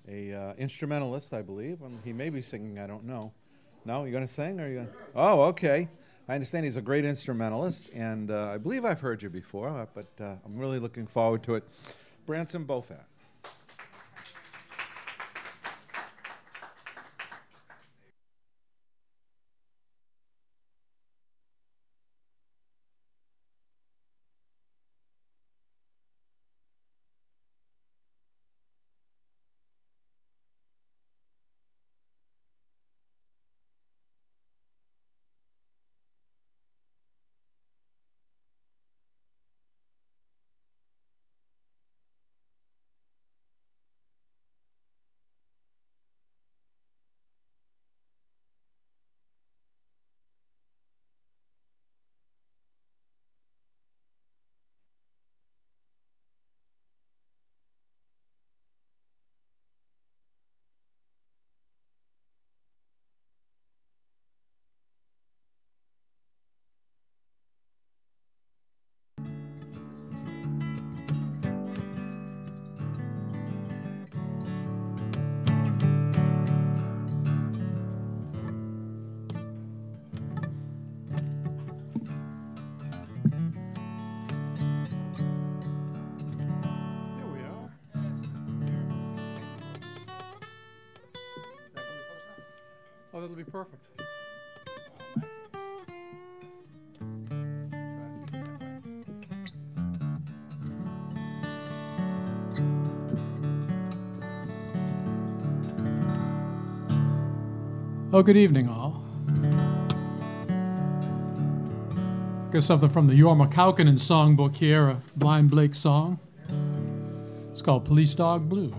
a instrumentalist, I believe. He may be singing, I don't know. No, you going to sing? Or are you gonna... Oh, okay. I understand he's a great instrumentalist, and I believe I've heard you before, but I'm really looking forward to it. Branson Bofat. Oh, that'll be perfect. Oh, good evening, all. Got something from the Jorma Kaukonen songbook here, a Blind Blake song. It's called Police Dog Blues.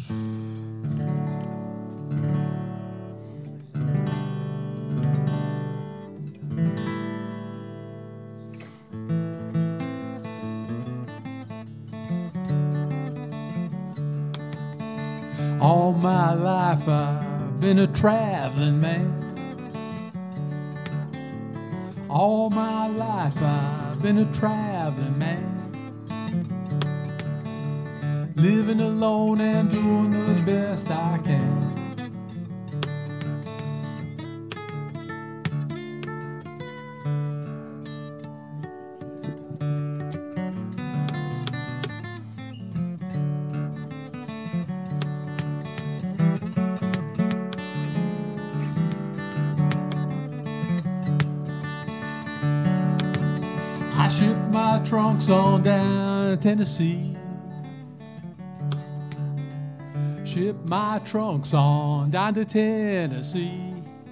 All my life I've been a traveling man. All my life I've been a traveling man. Living alone and doing the best I can. I shipped my trunks on down to Tennessee. Shipped my trunks on down to Tennessee.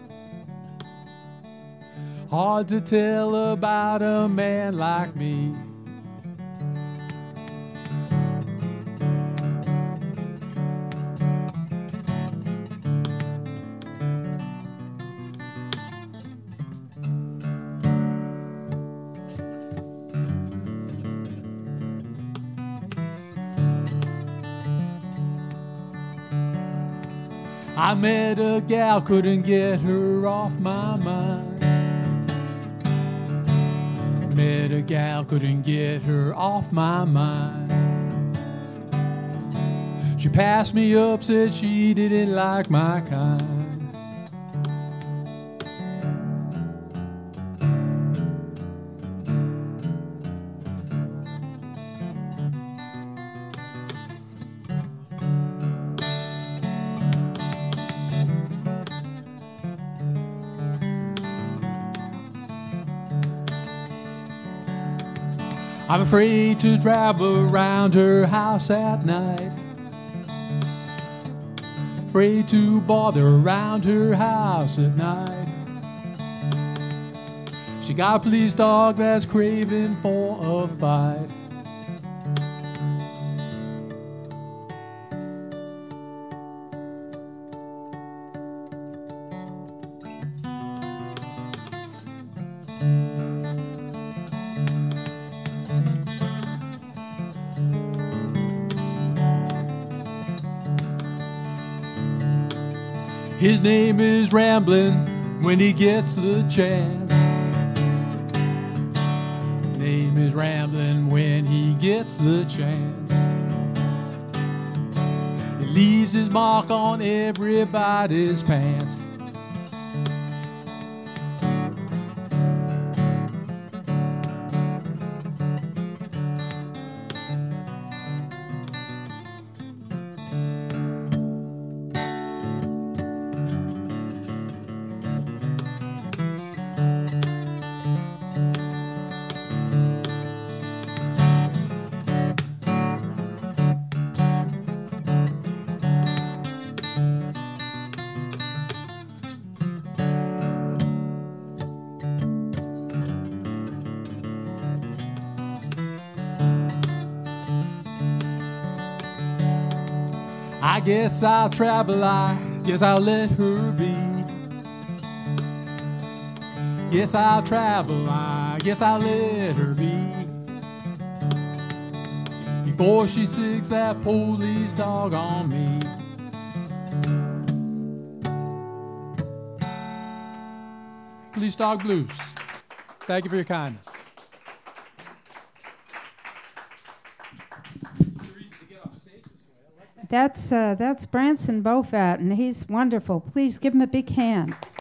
Hard to tell about a man like me. I met a gal, couldn't get her off my mind. Met a gal, couldn't get her off my mind. She passed me up, said she didn't like my kind. I'm afraid to drive around her house at night. Afraid to bother around her house at night. She got a police dog that's craving for a fight. His name is Ramblin' when he gets the chance. His name is Ramblin' when he gets the chance. He leaves his mark on everybody's past. I guess I'll travel, I guess I'll let her be. Guess I'll travel, I guess I'll let her be. Before she sicks that police dog on me. Police Dog Blues. Thank you for your kindness. That's Branson Bofat, and he's wonderful. Please give him a big hand.